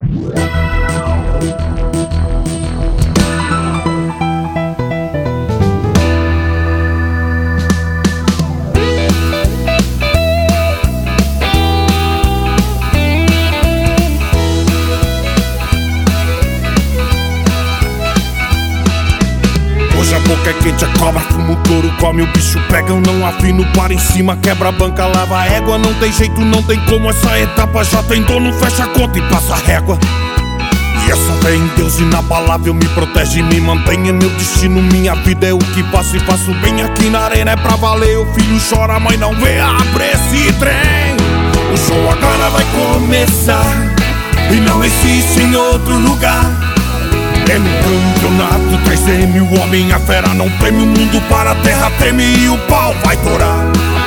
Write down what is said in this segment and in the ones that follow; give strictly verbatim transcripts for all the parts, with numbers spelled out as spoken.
Hoje a boca é quente, a cobra fuma, o touro come, o bicho pega, eu não afino, para em cima, quebra a banca, lava a égua. Não tem jeito, não tem como, essa etapa já tem dono, fecha a conta e passa a régua. E essa fé em Deus inabalável me protege e me mantém, é meu destino, minha vida é o que faço e faço bem. Aqui na arena é pra valer, o filho chora, a mãe não vê, abre esse trem. O show agora vai começar e não existe em outro lugar. É no campeonato três M, o homem, a fera não teme, o mundo para a terra treme e o pau vai torar.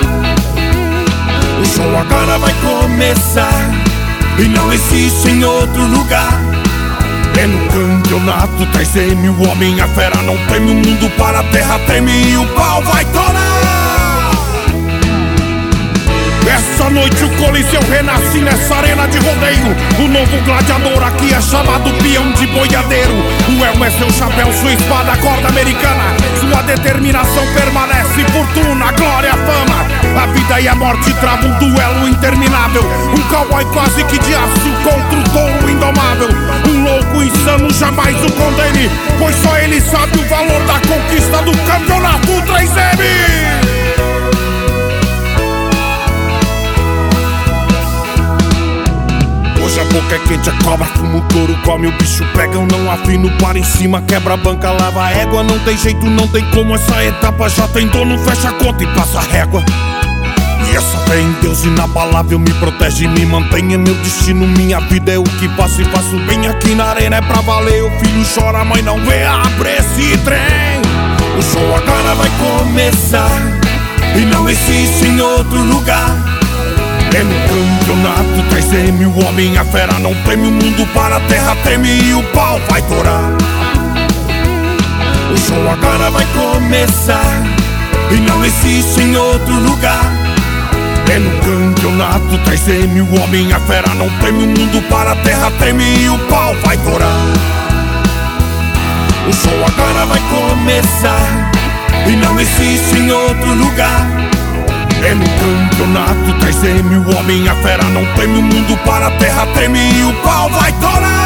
O show agora vai começar e não existe em outro lugar. É no campeonato três M, o homem, a fera não teme, o mundo para a terra treme e o pau vai torar. Essa noite o Coliseu renasce nessa arena de rodeio. O novo gladiador aqui é chamado peão de boiadeiro. O elmo é seu chapéu, sua espada, corda americana. Sua determinação permanece, fortuna, glória, fama. A vida e a morte travam um duelo interminável. Um cowboy quase que de aço contra o touro indomável. Um louco insano jamais o condene, pois só ele sabe o valor da conquista do campeonato três M. Hoje a boca é quente, a cobra fuma, o touro come, o bicho pega, eu não afino, para em cima, quebra a banca, lava a égua. Não tem jeito, não tem como, essa etapa já tem dono, fecha a conta e passa a régua. E essa fé em Deus inabalável me protege e me mantém, é meu destino, minha vida é o que faço e faço bem. Aqui na arena é pra valer, o filho chora, a mãe não vê, abre esse trem. O show agora vai começar e não existe em outro lugar. É no campeonato três M, o homem, a fera não teme, o mundo para a terra treme e o pau vai torar. O show agora vai começar e não existe em outro lugar. É no campeonato três M, o homem, a fera não teme, o mundo para a terra treme e o pau vai torar. O show agora vai começar e não existe em outro lugar. É no campeonato três M, o homem, a fera não teme, o mundo para a terra treme e o pau vai torar.